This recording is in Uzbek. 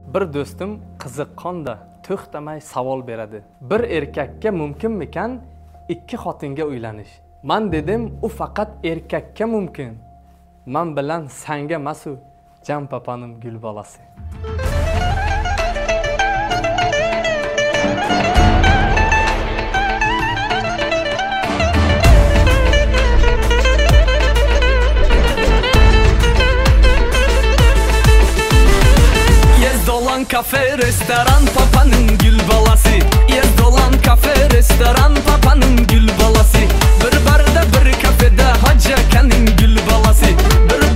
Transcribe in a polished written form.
Bir do'stim qiziqqonda to'xtamay savol beradi. Bir erkakka mumkinmikan ikki xotinga uylanish? Men dedim, u faqat erkakka mumkin. Men bilan sanga emas-u, Jan papaning gul bolasi. Dolan kafe restoran papanın gül balası. Dolan kafe restoran papanın gül balası. Bir barda bir kafede Hacı Aka'nın gül balası. Bir